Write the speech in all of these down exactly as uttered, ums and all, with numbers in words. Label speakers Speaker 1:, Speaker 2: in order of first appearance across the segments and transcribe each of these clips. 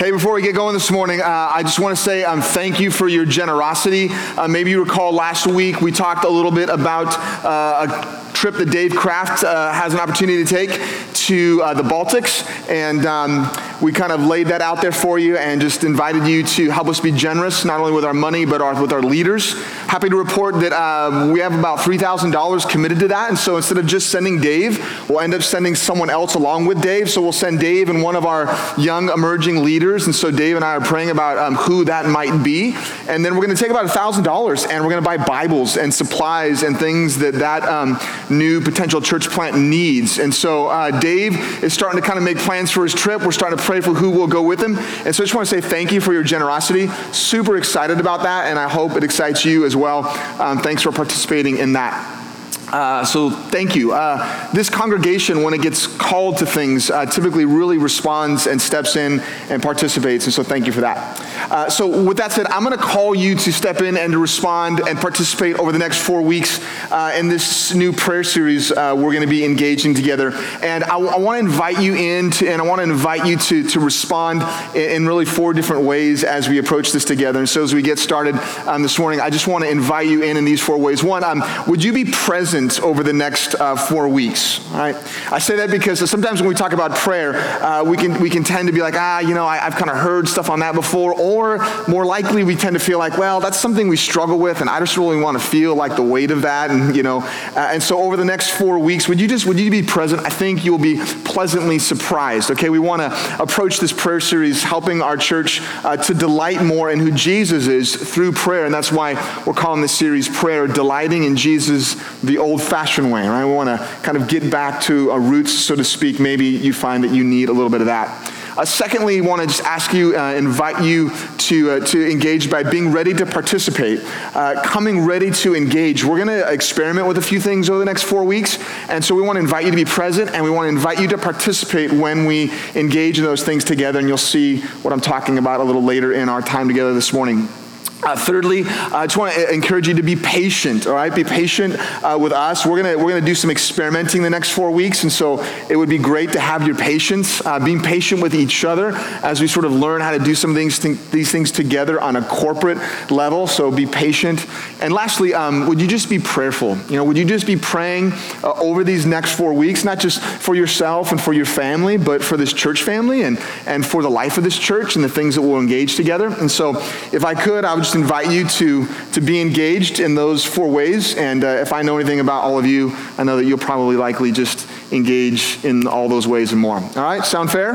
Speaker 1: Hey, before we get going this morning, uh, I just want to say um, thank you for your generosity. Uh, maybe you recall last week we talked a little bit about uh, a trip that Dave Kraft uh, has an opportunity to take to uh, the Baltics, and um, we kind of laid that out there for you and just invited you to help us be generous, not only with our money, but our, with our leaders. Happy to report that uh, we have about three thousand dollars committed to that, and so instead of just sending Dave, we'll end up sending someone else along with Dave, so we'll send Dave and one of our young emerging leaders, and so Dave and I are praying about um, who that might be, and then we're going to take about one thousand dollars, and we're going to buy Bibles and supplies and things that that um, new potential church plant needs, and so uh, Dave is starting to kind of make plans for his trip. We're starting to pray for who will go with him, and so I just want to say thank you for your generosity. Super excited about that, and I hope it excites you as well. Um, thanks for participating in that. Uh, so thank you. Uh, this congregation, when it gets called to things, uh, typically really responds and steps in and participates, and so thank you for that. Uh, so with that said, I'm going to call you to step in and to respond and participate over the next four weeks uh, in this new prayer series uh, we're going to be engaging together. And I, I want to invite you in, to, and I want to invite you to, to respond in, in really four different ways as we approach this together. And so as we get started um, this morning, I just want to invite you in in these four ways. One, um, would you be present over the next uh, four weeks, all right? I say that because sometimes when we talk about prayer, uh, we can we can tend to be like, ah, you know, I, I've kind of heard stuff on that before, or more likely we tend to feel like, well, that's something we struggle with, and I just really want to feel like the weight of that, and you know, uh, and so over the next four weeks, would you just would you be present? I think you'll be pleasantly surprised. Okay, we want to approach this prayer series helping our church uh, to delight more in who Jesus is through prayer, and that's why we're calling this series Prayer, Delighting in Jesus, the old-fashioned way, right? We want to kind of get back to our roots, so to speak. Maybe you find that you need a little bit of that. Uh, secondly, I want to just ask you, uh, invite you to uh, to engage by being ready to participate, uh, coming ready to engage. We're going to experiment with a few things over the next four weeks, and so we want to invite you to be present, and we want to invite you to participate when we engage in those things together, and you'll see what I'm talking about a little later in our time together this morning. Uh, thirdly, uh, I just want to encourage you to be patient, all right? Be patient uh, with us. We're going to we're gonna do some experimenting the next four weeks, and so it would be great to have your patience, uh, being patient with each other as we sort of learn how to do some of these, th- these things together on a corporate level, so be patient. And lastly, um, would you just be prayerful? You know, would you just be praying uh, over these next four weeks, not just for yourself and for your family, but for this church family and, and for the life of this church and the things that we'll engage together? And so if I could, I would just invite you to, to be engaged in those four ways. And uh, if I know anything about all of you, I know that you'll probably likely just engage in all those ways and more. All right, sound fair?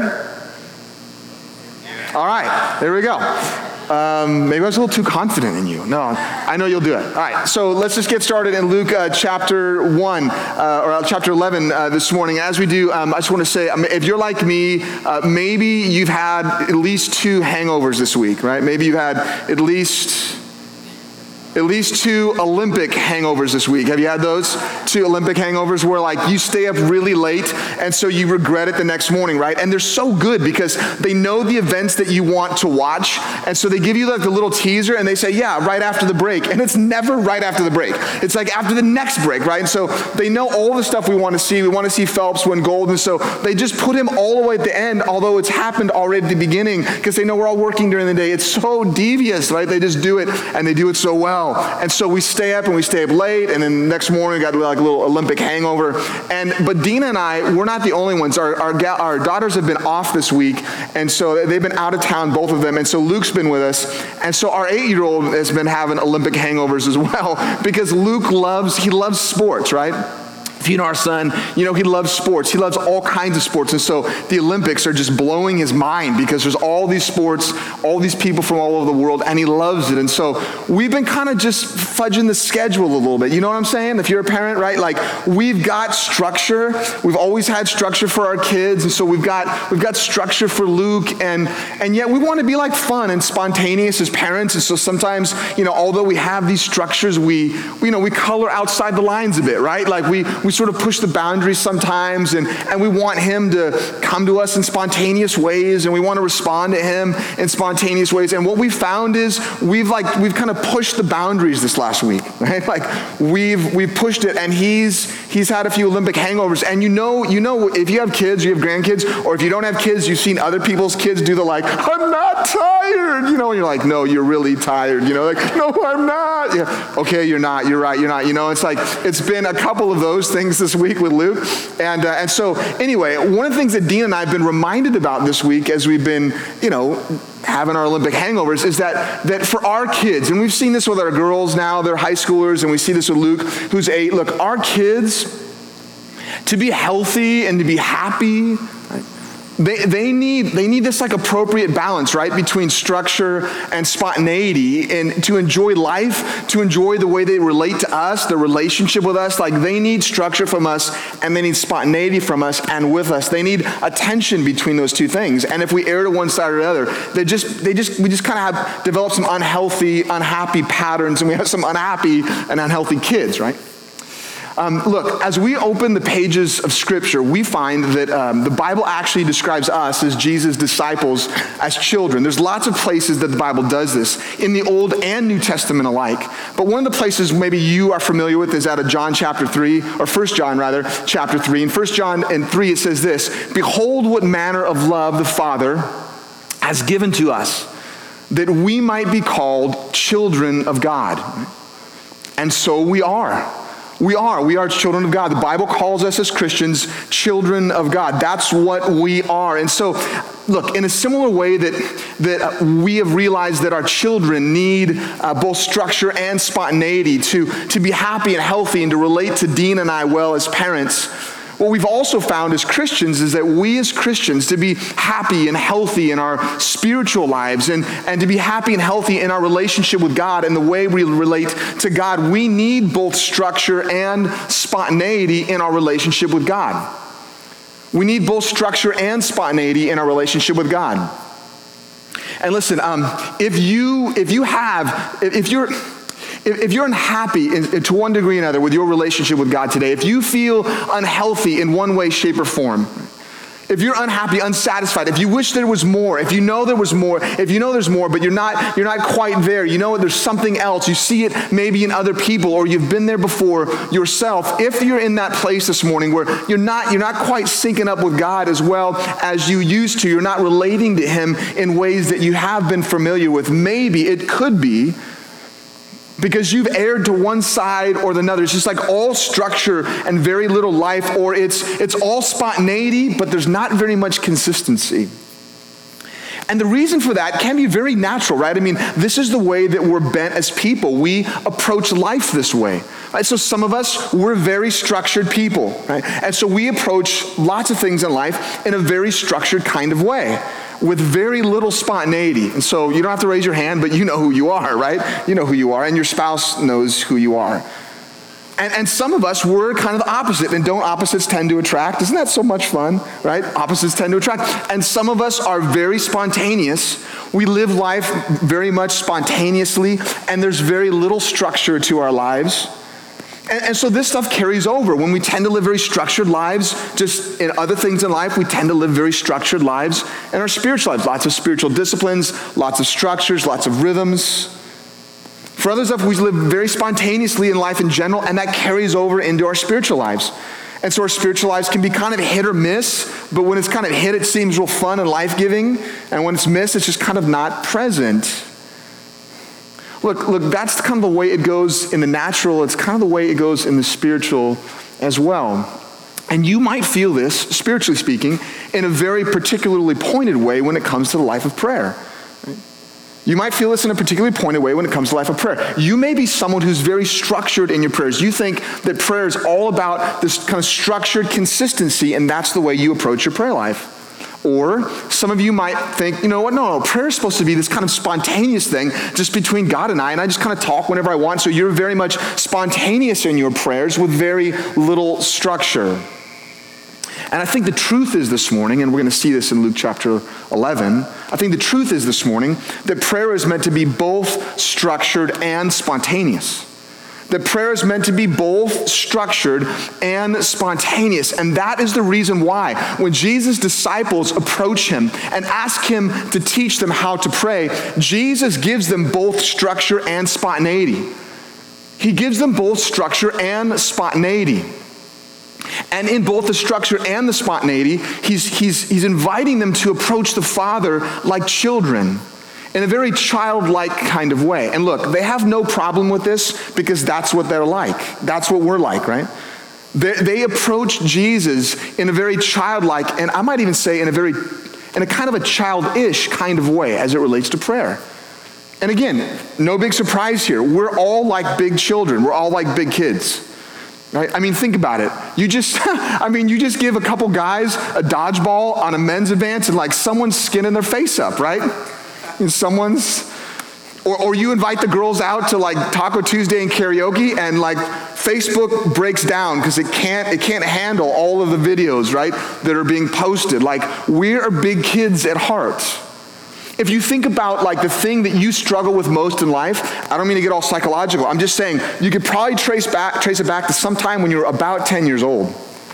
Speaker 1: All right, there we go. Um, maybe I was a little too confident in you. No, I know you'll do it. All right, so let's just get started in Luke uh, chapter one, uh, or chapter eleven uh, this morning. As we do, um, I just want to say, um, if you're like me, uh, maybe you've had at least two hangovers this week, right? Maybe you've had at least... At least two Olympic hangovers this week. Have you had those? Two Olympic hangovers where like you stay up really late and so you regret it the next morning, right? And they're so good because they know the events that you want to watch, and so they give you like the little teaser and they say, yeah, right after the break. And it's never right after the break. It's like after the next break, right? And so they know all the stuff we want to see. We want to see Phelps win gold, and so they just put him all the way at the end, although it's happened already at the beginning because they know we're all working during the day. It's so devious, right? They just do it, and they do it so well. And so we stay up and we stay up late, and then the next morning we got like a little Olympic hangover. And but Dina and I, we're not the only ones. Our our, ga- our daughters have been off this week, and so they've been out of town, both of them. And so Luke's been with us, and so our eight-year-old has been having Olympic hangovers as well because Luke loves he loves sports, right? If you know our son, you know he loves sports. He loves all kinds of sports. And so the Olympics are just blowing his mind because there's all these sports, all these people from all over the world, and he loves it. And so we've been kind of just fudging the schedule a little bit. You know what I'm saying? If you're a parent, right? Like we've got structure. We've always had structure for our kids. And so we've got we've got structure for Luke. And, and yet we want to be like fun and spontaneous as parents. And so sometimes, you know, although we have these structures, we, we you know, we color outside the lines a bit, right? Like we, we sort of push the boundaries sometimes, and, and we want him to come to us in spontaneous ways, and we want to respond to him in spontaneous ways. And what we found is we've like we've kind of pushed the boundaries this last week, right? Like we've we've pushed it, and he's he's had a few Olympic hangovers. And you know, you know, if you have kids, you have grandkids, or if you don't have kids, you've seen other people's kids do the like, I'm not tired, you know, and you're like, no, you're really tired, you know, like, no, I'm not. Yeah. Okay, you're not, you're right, you're not, you know, it's like, it's been a couple of those things this week with Luke. And uh, and so anyway, one of the things that Dean and I have been reminded about this week as we've been, you know, having our Olympic hangovers is that that for our kids, and we've seen this with our girls now, they're high schoolers, and we see this with Luke, who's eight. Look, our kids, to be healthy and to be happy, right, they they need they need this like appropriate balance, right, between structure and spontaneity, and to enjoy life, to enjoy the way they relate to us, their relationship with us. Like they need structure from us, and they need spontaneity from us and with us. They need a tension between those two things. And if we err to one side or the other, they just they just we just kind of have developed some unhealthy, unhappy patterns, and we have some unhappy and unhealthy kids, right? Um, look, as we open the pages of Scripture, we find that um, the Bible actually describes us as Jesus' disciples as children. There's lots of places that the Bible does this, in the Old and New Testament alike. But one of the places maybe you are familiar with is out of John chapter three, or First John rather, chapter three. In First John and three it says this, "Behold what manner of love the Father has given to us, that we might be called children of God." And so we are. We are. We are children of God. The Bible calls us as Christians children of God. That's what we are. And so, look, in a similar way that, that we have realized that our children need uh, both structure and spontaneity to, to be happy and healthy and to relate to Dean and I well as parents, what we've also found as Christians is that we as Christians, to be happy and healthy in our spiritual lives and, and to be happy and healthy in our relationship with God and the way we relate to God, we need both structure and spontaneity in our relationship with God. We need both structure and spontaneity in our relationship with God. And listen, um, if you if you have, if you're If you're unhappy in, to one degree or another with your relationship with God today, if you feel unhealthy in one way, shape, or form, if you're unhappy, unsatisfied, if you wish there was more, if you know there was more, if you know there's more, but you're not you're not quite there, you know there's something else, you see it maybe in other people, or you've been there before yourself, if you're in that place this morning where you're not you're not quite syncing up with God as well as you used to, you're not relating to him in ways that you have been familiar with, maybe it could be because you've erred to one side or the other. It's just like all structure and very little life, or it's it's all spontaneity, but there's not very much consistency. And the reason for that can be very natural, right? I mean, this is the way that we're bent as people. We approach life this way, right? So some of us, we're very structured people, right? And so we approach lots of things in life in a very structured kind of way, with very little spontaneity. And so you don't have to raise your hand, but you know who you are, right? You know who you are, and your spouse knows who you are. And, and some of us, we're kind of the opposite, and don't opposites tend to attract? Isn't that so much fun, right? Opposites tend to attract. And some of us are very spontaneous. We live life very much spontaneously, and there's very little structure to our lives. And, and so this stuff carries over. When we tend to live very structured lives, just in other things in life, we tend to live very structured lives in our spiritual lives. Lots of spiritual disciplines, lots of structures, lots of rhythms. For others of us, we live very spontaneously in life in general, and that carries over into our spiritual lives. And so our spiritual lives can be kind of hit or miss, but when it's kind of hit, it seems real fun and life-giving. And when it's missed, it's just kind of not present. Look, look, that's kind of the way it goes in the natural. It's kind of the way it goes in the spiritual as well. And you might feel this, spiritually speaking, in a very particularly pointed way when it comes to the life of prayer. You might feel this in a particularly pointed way when it comes to life of prayer. You may be someone who's very structured in your prayers. You think that prayer is all about this kind of structured consistency, and that's the way you approach your prayer life. Or some of you might think, you know what, no, no, prayer is supposed to be this kind of spontaneous thing just between God and I, and I just kind of talk whenever I want. So you're very much spontaneous in your prayers with very little structure. And I think the truth is this morning, and we're going to see this in Luke chapter eleven, I think the truth is this morning that prayer is meant to be both structured and spontaneous. That prayer is meant to be both structured and spontaneous. And that is the reason why when Jesus' disciples approach him and ask him to teach them how to pray, Jesus gives them both structure and spontaneity. He gives them both structure and spontaneity. And in both the structure and the spontaneity, he's, he's, he's inviting them to approach the Father like children, in a very childlike kind of way. And look, they have no problem with this because that's what they're like. That's what we're like, right? They, they approach Jesus in a very childlike, and I might even say in a very, in a kind of a childish kind of way as it relates to prayer. And again, no big surprise here. We're all like big children. We're all like big kids. Right? I mean, think about it. You just, I mean, you just give a couple guys a dodgeball on a men's advance and like someone's skinning their face up, right? And someone's, or, or you invite the girls out to like Taco Tuesday and karaoke and like Facebook breaks down because it can't, it can't handle all of the videos, right, that are being posted. Like, we are big kids at heart. If you think about like the thing that you struggle with most in life, I don't mean to get all psychological. I'm just saying you could probably trace back, trace it back to some time when you were about ten years old.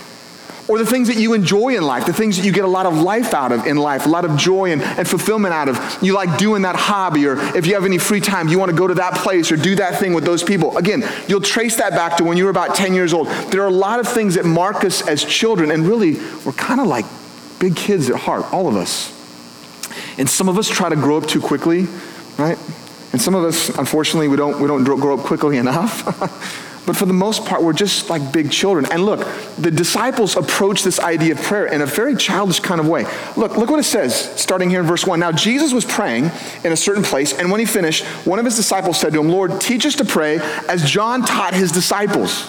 Speaker 1: Or the things that you enjoy in life, the things that you get a lot of life out of in life, a lot of joy and, and fulfillment out of. You like doing that hobby, or if you have any free time, you want to go to that place or do that thing with those people. Again, you'll trace that back to when you were about ten years old. There are a lot of things that mark us as children, and really, we're kind of like big kids at heart, all of us. And some of us try to grow up too quickly, right? And some of us, unfortunately, we don't we don't grow up quickly enough. But for the most part, we're just like big children. And look, the disciples approach this idea of prayer in a very childish kind of way. Look, look what it says, starting here in verse one. Now, Jesus was praying in a certain place, and when he finished, one of his disciples said to him, "Lord, teach us to pray as John taught his disciples."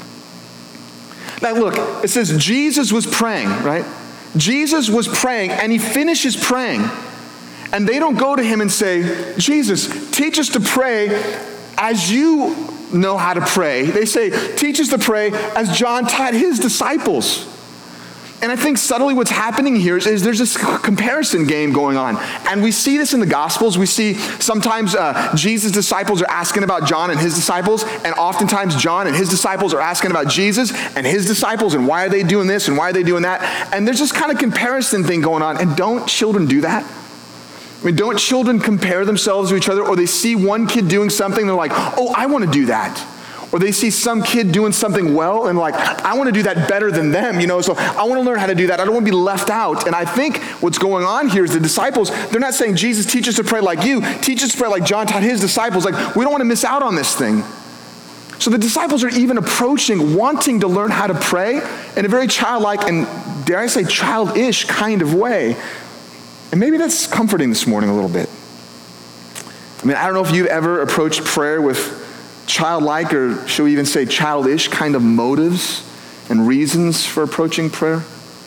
Speaker 1: Now, look, it says Jesus was praying, right? Jesus was praying, and he finishes praying. And they don't go to him and say, "Jesus, teach us to pray as you know how to pray." They say, "Teach us to pray as John taught his disciples." And I think subtly what's happening here is, is there's this comparison game going on. And we see this in the Gospels. We see sometimes uh, Jesus' disciples are asking about John and his disciples, and oftentimes John and his disciples are asking about Jesus and his disciples, and why are they doing this and why are they doing that? And there's this kind of comparison thing going on. And don't children do that? I mean, don't children compare themselves to each other? Or they see one kid doing something, they're like, "Oh, I want to do that." Or they see some kid doing something well and like, "I want to do that better than them, you know, so I want to learn how to do that. I don't want to be left out." And I think what's going on here is the disciples, they're not saying, "Jesus, teach us to pray like you. Teach us to pray like John taught his disciples." Like, we don't want to miss out on this thing. So the disciples are even approaching, wanting to learn how to pray in a very childlike and, dare I say, childish kind of way. And maybe that's comforting this morning a little bit. I mean, I don't know if you've ever approached prayer with childlike, or should we even say childish kind of motives and reasons for approaching prayer.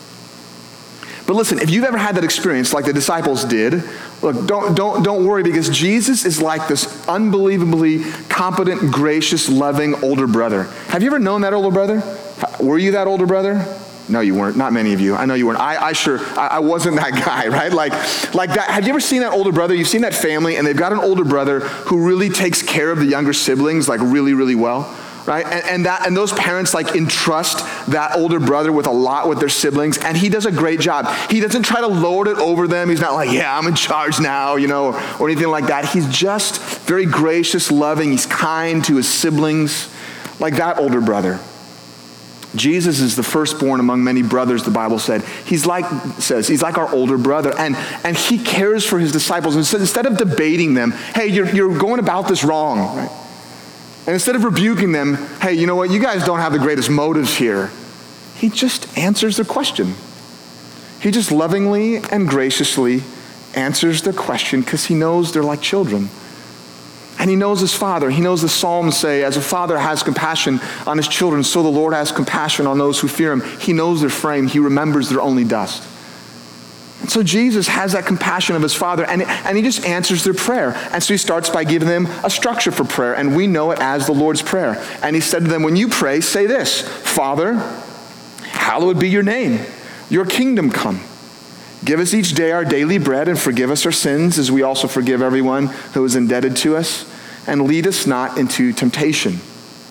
Speaker 1: But listen, if you've ever had that experience like the disciples did, look, don't, don't, don't worry, because Jesus is like this unbelievably competent, gracious, loving older brother. Have you ever known that older brother? Were you that older brother? No, you weren't. Not many of you. I know you weren't. I, I sure, I, I wasn't that guy, right? Like, like that. Have you ever seen that older brother? You've seen that family, and they've got an older brother who really takes care of the younger siblings, like really, really well, right? And, and that, and those parents like entrust that older brother with a lot with their siblings, and he does a great job. He doesn't try to lord it over them. He's not like, "Yeah, I'm in charge now," you know, or, or anything like that. He's just very gracious, loving. He's kind to his siblings, like that older brother. Jesus is the firstborn among many brothers, the Bible said. He's like, says, he's like our older brother, and, and he cares for his disciples. And so instead of debating them, "Hey, you're, you're going about this wrong," right? And instead of rebuking them, "Hey, you know what, you guys don't have the greatest motives here," he just answers their question. He just lovingly and graciously answers their question because he knows they're like children. And he knows his Father. He knows the Psalms say, "As a father has compassion on his children, so the Lord has compassion on those who fear him." He knows their frame. He remembers they're only dust. And so Jesus has that compassion of his Father, and, and he just answers their prayer. And so he starts by giving them a structure for prayer, and we know it as the Lord's Prayer. And he said to them, "When you pray, say this: Father, hallowed be your name. Your kingdom come. Give us each day our daily bread, and forgive us our sins as we also forgive everyone who is indebted to us. And lead us not into temptation."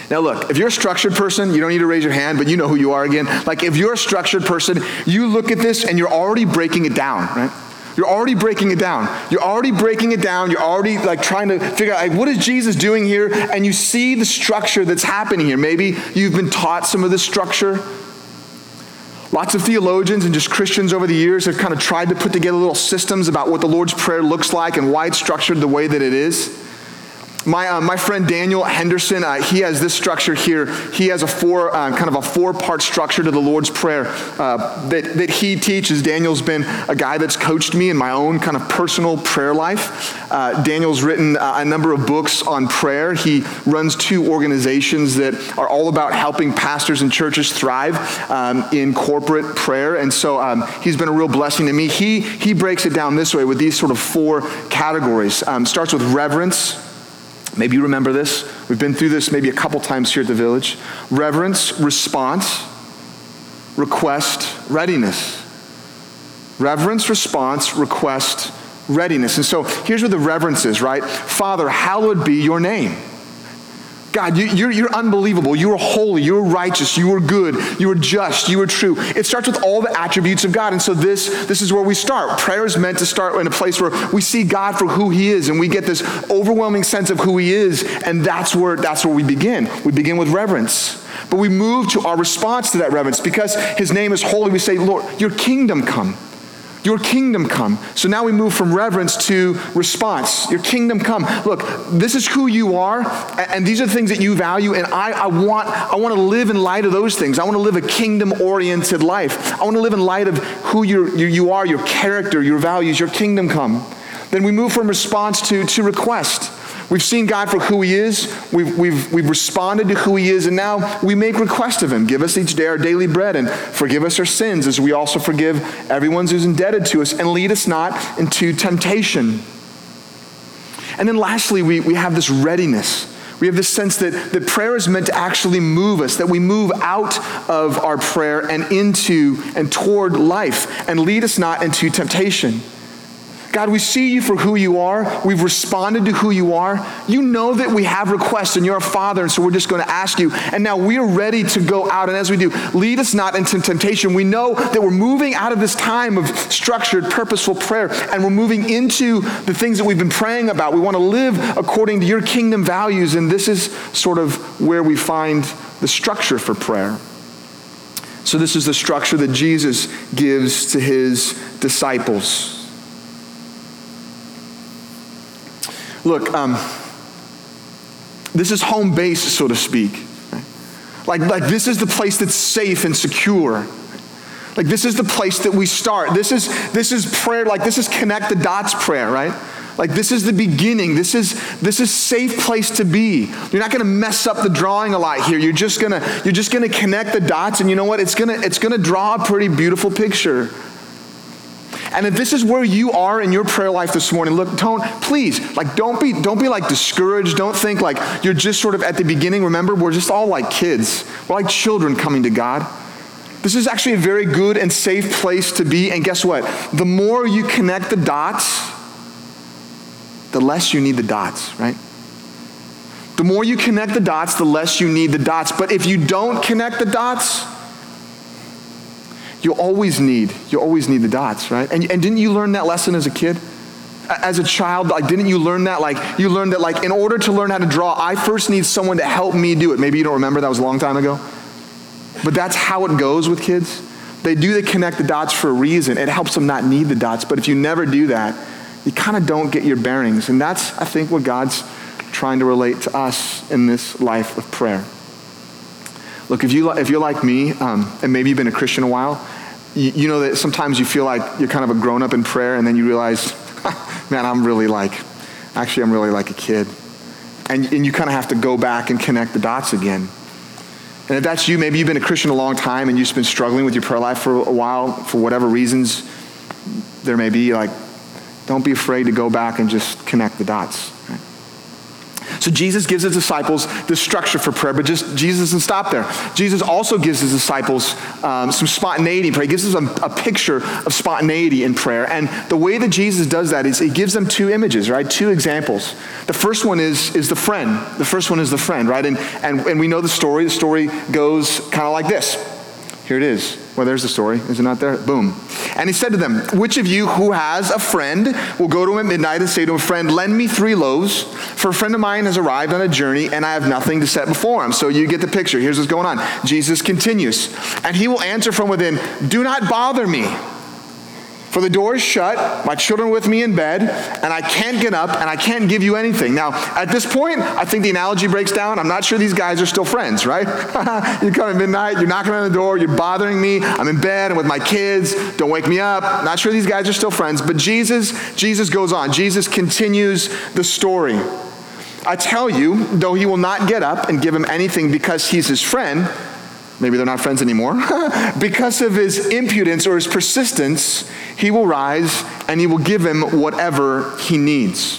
Speaker 1: Now look, if you're a structured person, you don't need to raise your hand, but you know who you are again. Like if you're a structured person, you look at this and you're already breaking it down, right? You're already breaking it down. You're already breaking it down. You're already like trying to figure out like, what is Jesus doing here? And you see the structure that's happening here. Maybe you've been taught some of this structure. Lots of theologians and just Christians over the years have kind of tried to put together little systems about what the Lord's Prayer looks like and why it's structured the way that it is. My uh, my friend Daniel Henderson, uh, he has this structure here. He has a four uh, kind of a four-part structure to the Lord's Prayer uh, that that he teaches. Daniel's been a guy that's coached me in my own kind of personal prayer life. Uh, Daniel's written uh, a number of books on prayer. He runs two organizations that are all about helping pastors and churches thrive um, in corporate prayer, and so um, he's been a real blessing to me. He he breaks it down this way with these sort of four categories. Um, starts with reverence. Maybe you remember this. We've been through this maybe a couple times here at the Village. Reverence, response, request, readiness. Reverence, response, request, readiness. And so here's what the reverence is, right? Father, hallowed be your name. God, you, you're, you're unbelievable. You are holy. You are righteous. You are good. You are just. You are true. It starts with all the attributes of God. And so this, this is where we start. Prayer is meant to start in a place where we see God for who he is and we get this overwhelming sense of who he is. And that's where, that's where we begin. We begin with reverence. But we move to our response to that reverence. Because his name is holy, we say, Lord, your kingdom come. Your kingdom come. So now we move from reverence to response. Your kingdom come. Look, this is who you are, and these are the things that you value, and I, I want I want to live in light of those things. I want to live a kingdom-oriented life. I want to live in light of who you're, you you are, your character, your values, your kingdom come. Then we move from response to, to request. We've seen God for who he is. We've, we've, we've responded to who he is, and now we make request of him. Give us each day our daily bread, and forgive us our sins as we also forgive everyone who's indebted to us, and lead us not into temptation. And then lastly, we, we have this readiness. We have this sense that, that prayer is meant to actually move us, that we move out of our prayer and into and toward life, and lead us not into temptation. God, we see you for who you are. We've responded to who you are. You know that we have requests and you're a father, and so we're just going to ask you. And now we are ready to go out, and as we do, lead us not into temptation. We know that we're moving out of this time of structured, purposeful prayer, and we're moving into the things that we've been praying about. We want to live according to your kingdom values, and this is sort of where we find the structure for prayer. So this is the structure that Jesus gives to his disciples. Look, um, this is home base, so to speak. Like, like this is the place that's safe and secure. Like this is the place that we start. This is this is prayer. Like this is connect the dots prayer, right? Like this is the beginning. This is this is safe place to be. You're not going to mess up the drawing a lot here. You're just gonna you're just gonna connect the dots, and you know what? It's gonna it's gonna draw a pretty beautiful picture. And if this is where you are in your prayer life this morning, look, don't, please, like, don't be, don't be like discouraged. Don't think like you're just sort of at the beginning. Remember, we're just all like kids. We're like children coming to God. This is actually a very good and safe place to be. And guess what? The more you connect the dots, the less you need the dots, right? The more you connect the dots, the less you need the dots. But if you don't connect the dots, You'll always need, you'll always need the dots, right? And, and didn't you learn that lesson as a kid? As a child, like, didn't you learn that? Like, you learned that, like, in order to learn how to draw, I first need someone to help me do it. Maybe you don't remember, that was a long time ago. But that's how it goes with kids. They do, they connect the dots for a reason. It helps them not need the dots. But if you never do that, you kind of don't get your bearings. And that's, I think, what God's trying to relate to us in this life of prayer. Look, if, you, if you're like me, um, and maybe you've been a Christian a while, you, you know that sometimes you feel like you're kind of a grown-up in prayer, and then you realize, man, I'm really like, actually I'm really like a kid. And, and you kind of have to go back and connect the dots again. And if that's you, maybe you've been a Christian a long time and you've just been struggling with your prayer life for a while, for whatever reasons there may be, like, don't be afraid to go back and just connect the dots. Right? So Jesus gives his disciples the structure for prayer, but just Jesus doesn't stop there. Jesus also gives his disciples um, some spontaneity in prayer. He gives us a, a picture of spontaneity in prayer. And the way that Jesus does that is he gives them two images, right? Two examples. The first one is, is the friend. The first one is the friend, right? And, and, and we know the story. The story goes kind of like this. Here it is. Well, there's the story. Is it not there? Boom. And he said to them, which of you who has a friend will go to him at midnight and say to a friend, lend me three loaves, for a friend of mine has arrived on a journey and I have nothing to set before him. So you get the picture. Here's what's going on. Jesus continues, and he will answer from within, do not bother me. For the door is shut, my children are with me in bed, and I can't get up, and I can't give you anything. Now, at this point, I think the analogy breaks down. I'm not sure these guys are still friends, right? You come at midnight, you're knocking on the door, you're bothering me, I'm in bed, I'm with my kids, don't wake me up. Not sure these guys are still friends, but Jesus, Jesus goes on. Jesus continues the story. I tell you, though he will not get up and give him anything because he's his friend, maybe they're not friends anymore, because of his impudence or his persistence, he will rise and he will give him whatever he needs.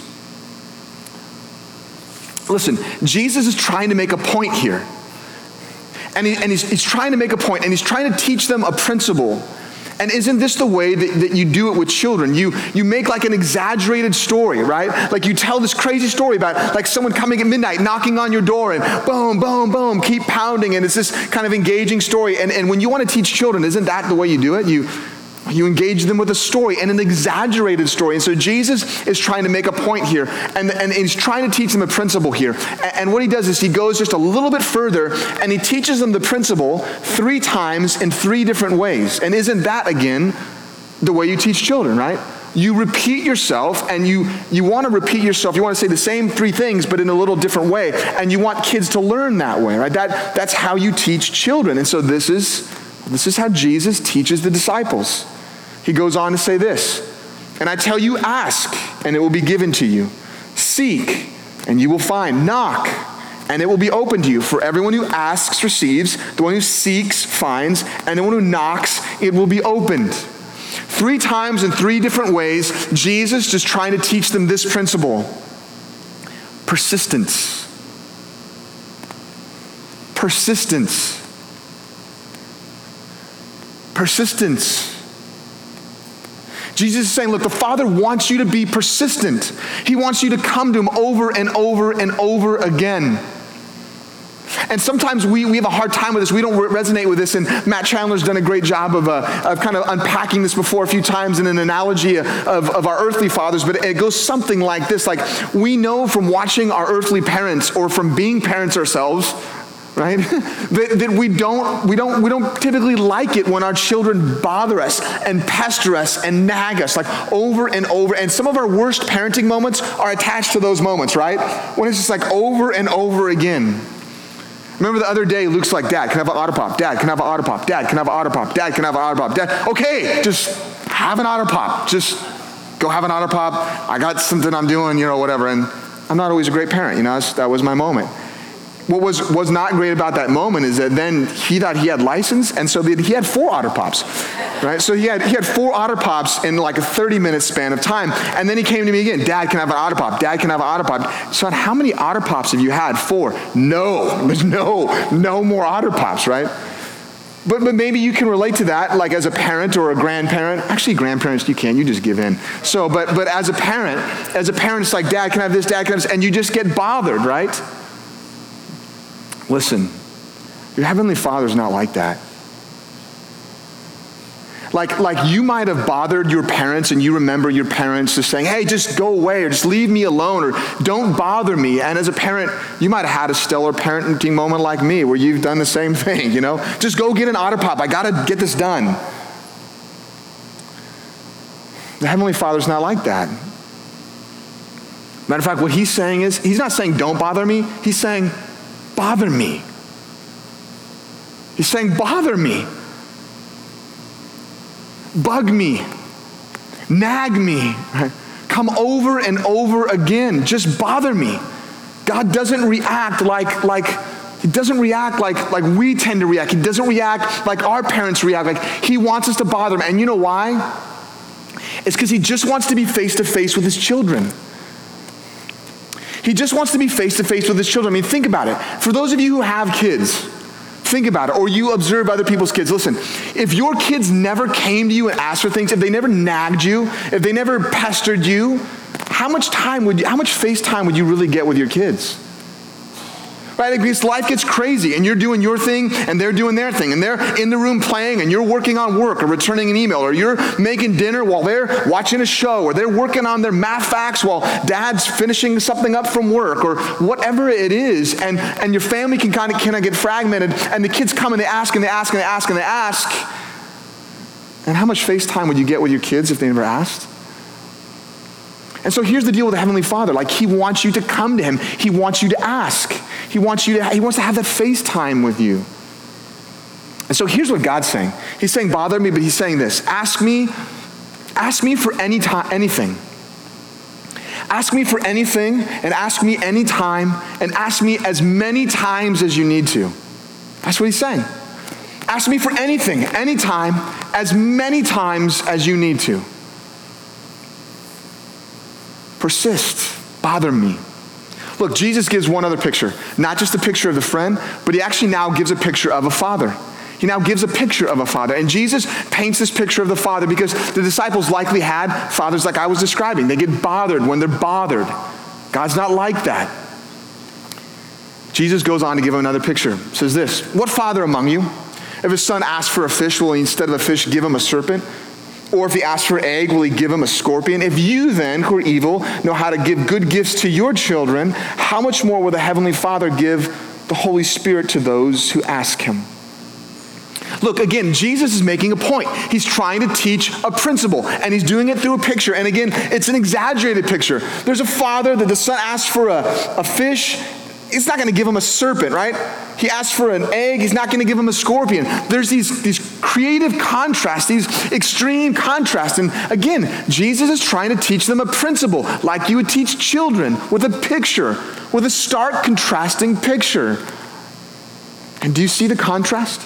Speaker 1: Listen, Jesus is trying to make a point here. And, he, and he's, he's trying to make a point, and he's trying to teach them a principle. And isn't this the way that, that you do it with children? You you make like an exaggerated story, right? Like you tell this crazy story about like someone coming at midnight, knocking on your door, and boom, boom, boom, keep pounding, and it's this kind of engaging story. And, and when you want to teach children, isn't that the way you do it? You You engage them with a story, and an exaggerated story. And so Jesus is trying to make a point here, and, and he's trying to teach them a principle here. And, and what he does is he goes just a little bit further, and he teaches them the principle three times in three different ways. And isn't that, again, the way you teach children, right? You repeat yourself, and you, you want to repeat yourself. You want to say the same three things, but in a little different way. And you want kids to learn that way, right? That, that's how you teach children. And so this is, this is how Jesus teaches the disciples. He goes on to say this, and I tell you, ask, and it will be given to you. Seek, and you will find. Knock, and it will be open to you. For everyone who asks receives, the one who seeks finds, and the one who knocks, it will be opened. Three times in three different ways, Jesus just trying to teach them this principle. Persistence. Persistence. Persistence. Jesus is saying, look, the Father wants you to be persistent. He wants you to come to him over and over and over again. And sometimes we, we have a hard time with this. We don't resonate with this. And Matt Chandler's done a great job of, uh, of kind of unpacking this before a few times in an analogy of, of our earthly fathers. But it goes something like this. Like, we know from watching our earthly parents or from being parents ourselves, right? that, that we don't we don't we don't typically like it when our children bother us and pester us and nag us like over and over. And some of our worst parenting moments are attached to those moments, right? When it's just like over and over again. Remember the other day, Luke's like, Dad, can I have an Autopop? Dad, can I have an Autopop? Dad, can I have an Autopop? Dad, can I have an Autopop? Dad, okay, just have an Autopop. Just go have an Autopop. I got something I'm doing, you know, whatever. And I'm not always a great parent, you know, that was my moment. What was, was not great about that moment is that then he thought he had license, and so he had four Autopops, right? So he had he had four Autopops in like a thirty minute span of time, and then he came to me again, Dad, can I have an Autopop? Dad, can I have an Autopop? Son, how many Autopops have you had? Four. No, no, no more Autopops, right? But, but maybe you can relate to that, like as a parent or a grandparent. Actually, grandparents, you can't, you just give in. So, but but as a parent, as a parent, it's like, Dad, can I have this? Dad, can I have this? And you just get bothered, right? Listen, your Heavenly Father's not like that. Like, like you might have bothered your parents, and you remember your parents just saying, hey, just go away, or just leave me alone, or don't bother me. And as a parent, you might have had a stellar parenting moment like me, where you've done the same thing, you know? Just go get an Autopop. I got to get this done. The Heavenly Father's not like that. Matter of fact, what he's saying is, he's not saying don't bother me. He's saying, bother me. He's saying, bother me. Bug me. Nag me. Right? Come over and over again. Just bother me. God doesn't react like, like he doesn't react like, like we tend to react. He doesn't react like our parents react. Like he wants us to bother him. And you know why? It's because he just wants to be face to face with his children. He just wants to be face to face with his children. I mean, think about it. For those of you who have kids, think about it, or you observe other people's kids. Listen, if your kids never came to you and asked for things, if they never nagged you, if they never pestered you, how much time would you, how much face time would you really get with your kids? Right? Because life gets crazy and you're doing your thing and they're doing their thing and they're in the room playing and you're working on work or returning an email or you're making dinner while they're watching a show or they're working on their math facts while dad's finishing something up from work or whatever it is, and, and your family can kind of, kind of get fragmented, and the kids come and they ask and they ask and they ask and they ask. And how much face time would you get with your kids if they never asked? And so here's the deal with the Heavenly Father. Like, he wants you to come to him. He wants you to ask. He wants you to, he wants to have that face time with you. And so here's what God's saying. He's saying, bother me, but he's saying this. Ask me, ask me for any time, anything. Ask me for anything, and ask me anytime, and ask me as many times as you need to. That's what he's saying. Ask me for anything, anytime, as many times as you need to. Persist. Bother me. Look, Jesus gives one other picture. Not just a picture of the friend, but he actually now gives a picture of a father. He now gives a picture of a father. And Jesus paints this picture of the father because the disciples likely had fathers like I was describing. They get bothered when they're bothered. God's not like that. Jesus goes on to give him another picture. He says this, what father among you, if his son asks for a fish, will he instead of a fish give him a serpent? Or if he asks for an egg, will he give him a scorpion? If you then, who are evil, know how to give good gifts to your children, how much more will the Heavenly Father give the Holy Spirit to those who ask him? Look, again, Jesus is making a point. He's trying to teach a principle, and he's doing it through a picture. And again, it's an exaggerated picture. There's a father that the son asks for a, a fish. He's not going to give him a serpent, right? He asks for an egg. He's not going to give him a scorpion. There's these, these creative contrasts, these extreme contrasts. And again, Jesus is trying to teach them a principle, like you would teach children, with a picture, with a stark contrasting picture. And do you see the contrast?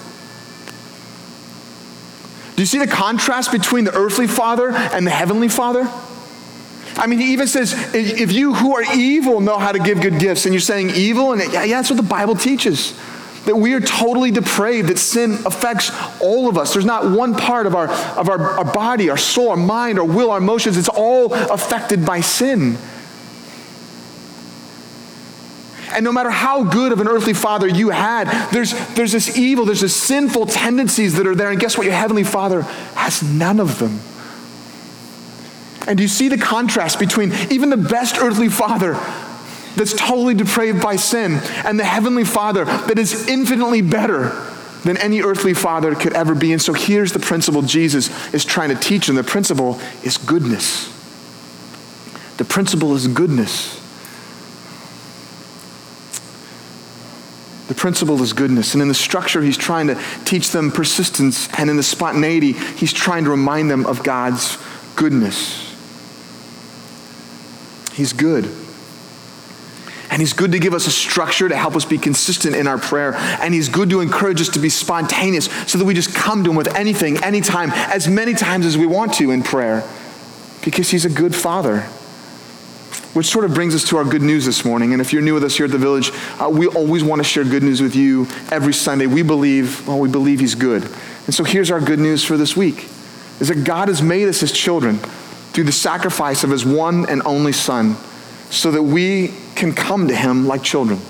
Speaker 1: Do you see the contrast between the earthly father and the heavenly father? I mean, he even says, if you who are evil know how to give good gifts, and you're saying evil, and yeah, yeah, that's what the Bible teaches. That we are totally depraved, that sin affects all of us. There's not one part of our, of our, our body, our soul, our mind, our will, our emotions. It's all affected by sin. And no matter how good of an earthly father you had, there's, there's this evil, there's this sinful tendencies that are there. And guess what? Your heavenly Father has none of them. And do you see the contrast between even the best earthly father that's totally depraved by sin and the heavenly Father that is infinitely better than any earthly father could ever be? And so here's the principle Jesus is trying to teach, and the principle is goodness. The principle is goodness. The principle is goodness. And in the structure, he's trying to teach them persistence, and in the spontaneity, he's trying to remind them of God's goodness. He's good. And he's good to give us a structure to help us be consistent in our prayer. And he's good to encourage us to be spontaneous so that we just come to him with anything, anytime, as many times as we want to in prayer. Because he's a good father. Which sort of brings us to our good news this morning. And if you're new with us here at the Village, uh, we always want to share good news with you every Sunday. We believe, well, we believe he's good. And so here's our good news for this week, is that God has made us his children through the sacrifice of his one and only Son, so that we can come to him like children.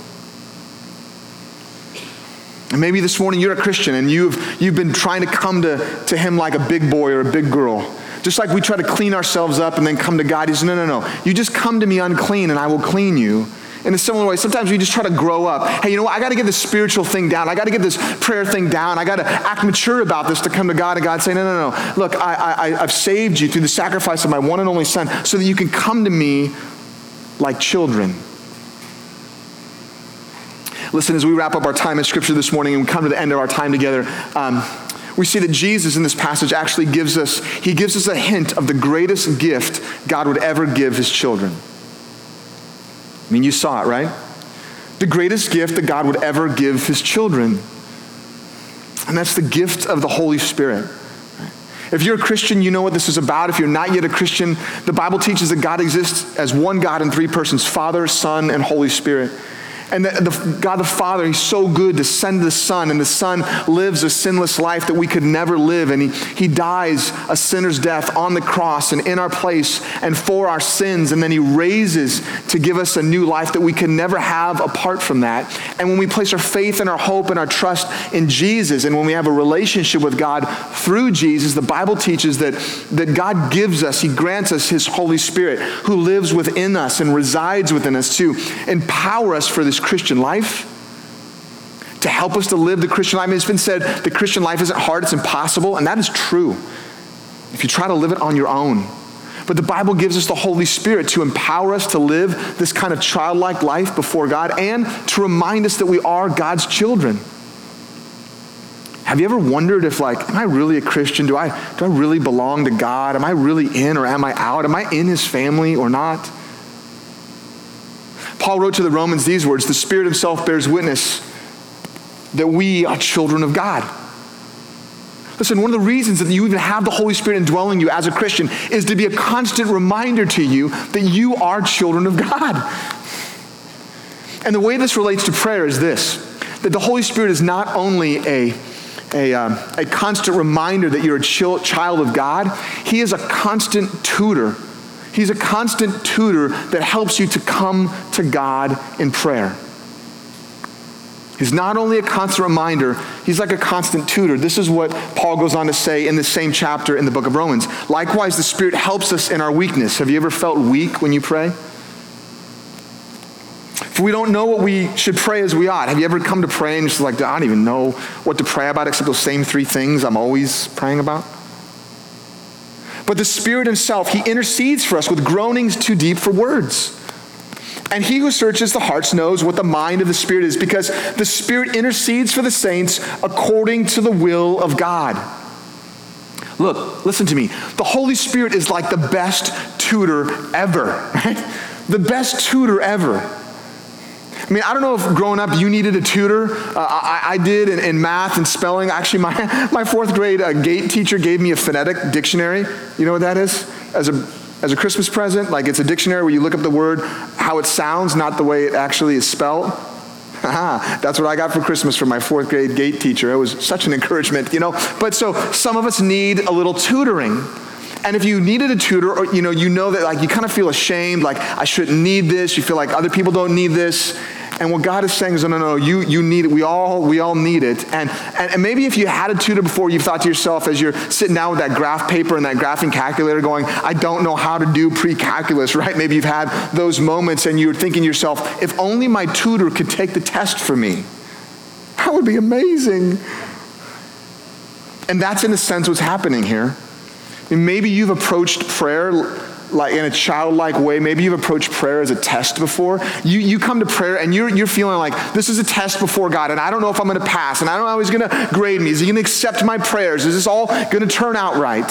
Speaker 1: And maybe this morning you're a Christian and you've, you've been trying to come to, to him like a big boy or a big girl. Just like we try to clean ourselves up and then come to God. He says, no, no, no. You just come to me unclean and I will clean you. In a similar way, sometimes we just try to grow up. Hey, you know what? I got to get this spiritual thing down. I got to get this prayer thing down. I got to act mature about this to come to God, and God say, no, no, no. Look, I, I, I've saved you through the sacrifice of my one and only Son so that you can come to me like children. Listen, as we wrap up our time in Scripture this morning and we come to the end of our time together, um, we see that Jesus in this passage actually gives us, he gives us a hint of the greatest gift God would ever give his children. I mean, you saw it, right? The greatest gift that God would ever give his children. And that's the gift of the Holy Spirit. If you're a Christian, you know what this is about. If you're not yet a Christian, the Bible teaches that God exists as one God in three persons, Father, Son, and Holy Spirit. And the, the, God the Father, he's so good to send the Son, and the Son lives a sinless life that we could never live, and he, he dies a sinner's death on the cross and in our place and for our sins, and then he raises to give us a new life that we can never have apart from that. And when we place our faith and our hope and our trust in Jesus, and when we have a relationship with God through Jesus, the Bible teaches that, that God gives us, he grants us his Holy Spirit who lives within us and resides within us to empower us for this Christian life, to help us to live the Christian life. I mean, it's been said the Christian life isn't hard, it's impossible, and that is true if you try to live it on your own. But the Bible gives us the Holy Spirit to empower us to live this kind of childlike life before God and to remind us that we are God's children. Have you ever wondered if, like, am I really a Christian? Do I, do I really belong to God? Am I really in or am I out? Am I in his family or not? Paul wrote to the Romans these words, the Spirit himself bears witness that we are children of God. Listen, one of the reasons that you even have the Holy Spirit indwelling you as a Christian is to be a constant reminder to you that you are children of God. And the way this relates to prayer is this, that the Holy Spirit is not only a, a, um, a constant reminder that you're a child of God, he is a constant tutor. He's a constant tutor that helps you to come to God in prayer. He's not only a constant reminder, he's like a constant tutor. This is what Paul goes on to say in the same chapter in the book of Romans. Likewise, the Spirit helps us in our weakness. Have you ever felt weak when you pray? If we don't know what we should pray as we ought, have you ever come to pray and just like, I don't even know what to pray about except those same three things I'm always praying about? But the Spirit himself, he intercedes for us with groanings too deep for words. And he who searches the hearts knows what the mind of the Spirit is, because the Spirit intercedes for the saints according to the will of God. Look, listen to me. The Holy Spirit is like the best tutor ever, right? The best tutor ever. I mean, I don't know if growing up you needed a tutor. Uh, I, I did in, in math and spelling. Actually, my, my fourth grade uh, gate teacher gave me a phonetic dictionary. You know what that is? As a, as a Christmas present, like it's a dictionary where you look up the word, how it sounds, not the way it actually is spelled. That's what I got for Christmas from my fourth grade gate teacher. It was such an encouragement, you know. But so some of us need a little tutoring. And if you needed a tutor, or you know, you know that like you kind of feel ashamed, like I shouldn't need this. You feel like other people don't need this. And what God is saying is, no, no, no, you you need it. We all we all need it. And, and and maybe if you had a tutor before, you've thought to yourself as you're sitting down with that graph paper and that graphing calculator going, I don't know how to do pre-calculus, right? Maybe you've had those moments and you're thinking to yourself, if only my tutor could take the test for me. That would be amazing. And that's in a sense what's happening here. I mean, maybe you've approached prayer like in a childlike way. Maybe you've approached prayer as a test before. You you come to prayer and you're you're feeling like this is a test before God, and I don't know if I'm going to pass, and I don't know how he's going to grade me. Is he going to accept my prayers? Is this all going to turn out right?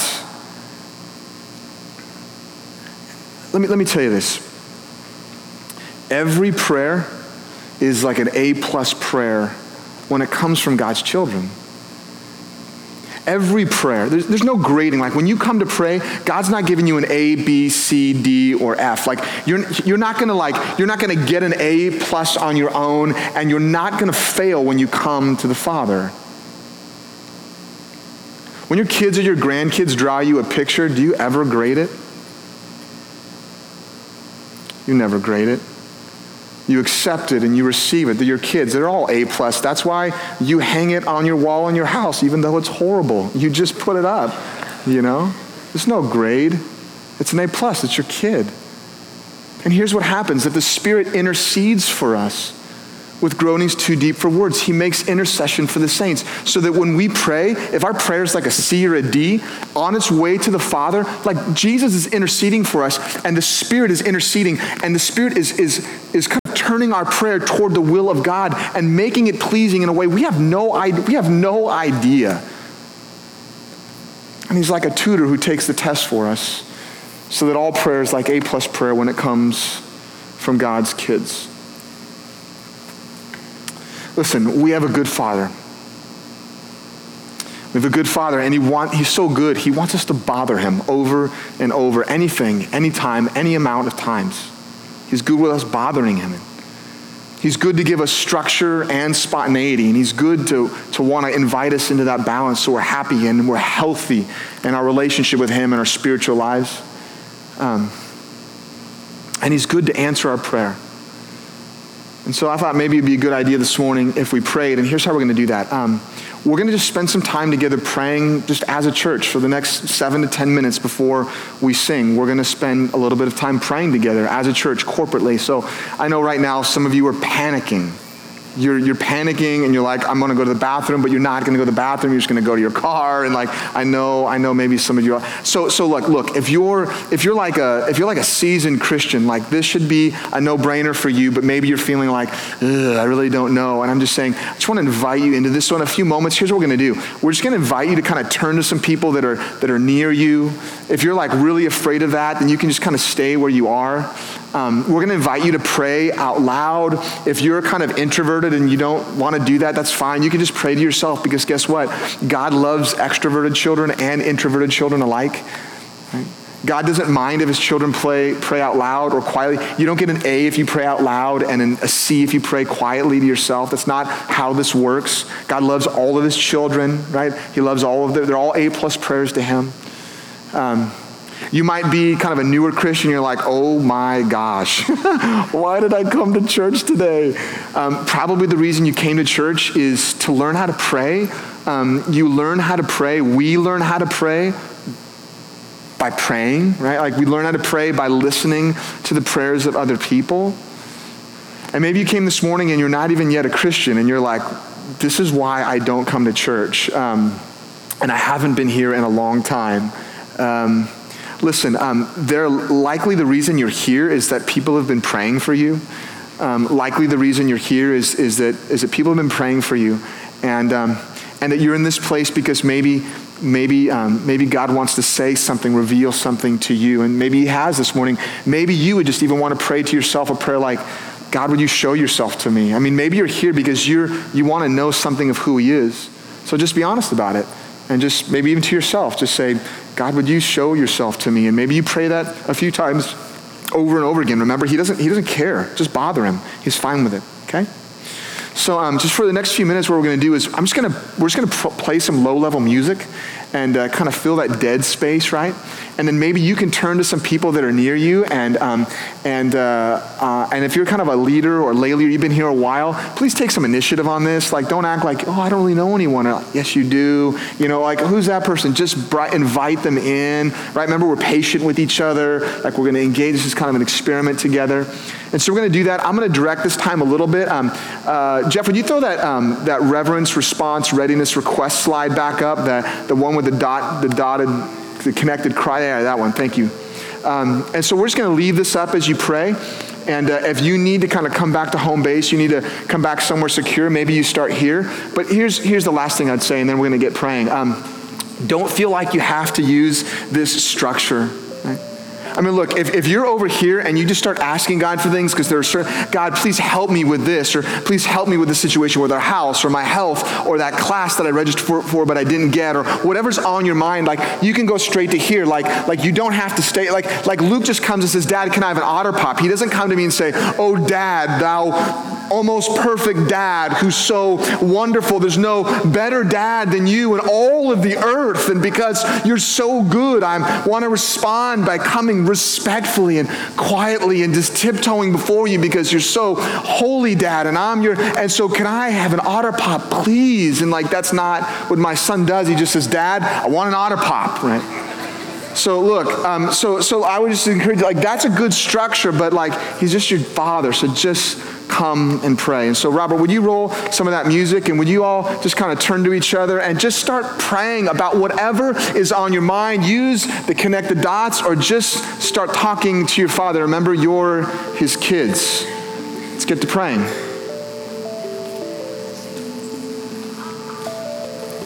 Speaker 1: Let me let me tell you this. Every prayer is like an A plus prayer when it comes from God's children. Every prayer, there's, there's no grading. Like when you come to pray, God's not giving you an A, B, C, D, or F. Like you're you're not gonna like you're not gonna get an A plus on your own, and you're not gonna fail when you come to the Father. When your kids or your grandkids draw you a picture, do you ever grade it? You never grade it. You accept it and you receive it. They're your kids. They're all A plus. That's why you hang it on your wall in your house, even though it's horrible. You just put it up, you know? There's no grade. It's an A plus. It's your kid. And here's what happens. That the Spirit intercedes for us with groanings too deep for words. He makes intercession for the saints so that when we pray, if our prayer is like a C or a D, on its way to the Father, like Jesus is interceding for us and the Spirit is interceding, and the Spirit is, is, is kind of turning our prayer toward the will of God and making it pleasing in a way we have no idea. We have no idea. And he's like a tutor who takes the test for us so that all prayer is like A plus prayer when it comes from God's kids. Listen, we have a good Father. We We have a good Father, and he want, he's so good, he wants us to bother him over and over, anything, anytime, any amount of times. He's good with us bothering him. He's good to give us structure and spontaneity, and he's good to, to want to invite us into that balance so we're happy and we're healthy in our relationship with him and our spiritual lives. Um, and he's good to answer our prayer. And so I thought maybe it'd be a good idea this morning if we prayed, and here's how we're going to do that. Um, we're going to just spend some time together praying just as a church for the next seven to ten minutes before we sing. We're going to spend a little bit of time praying together as a church corporately. So I know right now some of you are panicking. You're, you're panicking and you're like, I'm going to go to the bathroom, but you're not going to go to the bathroom. You're just going to go to your car. And like, I know, I know maybe some of you are. So, so look, look, if you're, if you're like a, if you're like a seasoned Christian, like this should be a no-brainer for you, but maybe you're feeling like, I really don't know. And I'm just saying, I just want to invite you into this. So in a few moments, here's what we're going to do. We're just going to invite you to kind of turn to some people that are, that are near you. If you're like really afraid of that, then you can just kind of stay where you are. Um, we're going to invite you to pray out loud. If you're kind of introverted and you don't want to do that, that's fine. You can just pray to yourself, because guess what? God loves extroverted children and introverted children alike. Right? God doesn't mind if his children play, pray out loud or quietly. You don't get an A if you pray out loud and an, a C if you pray quietly to yourself. That's not how this works. God loves all of his children, right? He loves all of them. They're all A plus prayers to him. Um, You might be kind of a newer Christian. You're like, oh my gosh, why did I come to church today? Um, probably the reason you came to church is to learn how to pray. Um, you learn how to pray. We learn how to pray by praying, right? Like we learn how to pray by listening to the prayers of other people. And maybe you came this morning and you're not even yet a Christian, and you're like, this is why I don't come to church. Um, and I haven't been here in a long time. Um, Listen, um, they're likely the reason you're here is that people have been praying for you. Um, likely the reason you're here is, is that is that people have been praying for you, and um, and that you're in this place because maybe maybe um, maybe God wants to say something, reveal something to you, and maybe he has this morning. Maybe you would just even want to pray to yourself a prayer like, God, would you show yourself to me? I mean, maybe you're here because you're you want to know something of who he is. So just be honest about it, and just maybe even to yourself, just say, God, would you show yourself to me? And maybe you pray that a few times over and over again. Remember, he doesn't he doesn't care. Just bother him. He's fine with it, okay? So um, just for the next few minutes, what we're going to do is I'm just going to we're just going to pr- play some low-level music and uh, kind of fill that dead space, right? And then maybe you can turn to some people that are near you, and um, and uh, uh, and if you're kind of a leader or lay leader, you've been here a while, please take some initiative on this. Like, don't act like, oh, I don't really know anyone. Or like, yes, you do. You know, like, who's that person? Just bright, invite them in, right? Remember, we're patient with each other. Like, we're going to engage. This is kind of an experiment together. And so we're going to do that. I'm going to direct this time a little bit. Um, uh, Jeff, would you throw that um, that reverence, response, readiness, request slide back up? The the one with the dot, the dotted, the connected cry. Yeah, that one. Thank you. Um, and so we're just going to leave this up as you pray. And uh, if you need to kind of come back to home base, you need to come back somewhere secure. Maybe you start here. But here's here's the last thing I'd say, and then we're going to get praying. Um, don't feel like you have to use this structure. Right? I mean, look, if, if you're over here and you just start asking God for things because there's certain, God, please help me with this, or please help me with this situation with our house or my health or that class that I registered for, for but I didn't get, or whatever's on your mind, like you can go straight to here. Like, like you don't have to stay, like, like Luke just comes and says, Dad, can I have an otter pop? He doesn't come to me and say, oh, Dad, thou almost perfect dad who's so wonderful. There's no better dad than you in all of the earth. And because you're so good, I want to respond by coming respectfully and quietly and just tiptoeing before you because you're so holy, Dad, and I'm your, and so can I have an otter pop, please? And like, that's not what my son does. He just says, Dad, I want an otter pop, right? So look, um, so so I would just encourage you, like, that's a good structure, but like, he's just your father, so just come and pray. And so Robert, would you roll some of that music, and would you all just kind of turn to each other and just start praying about whatever is on your mind. Use the connect the dots, or just start talking to your father. Remember, you're his kids. Let's get to praying.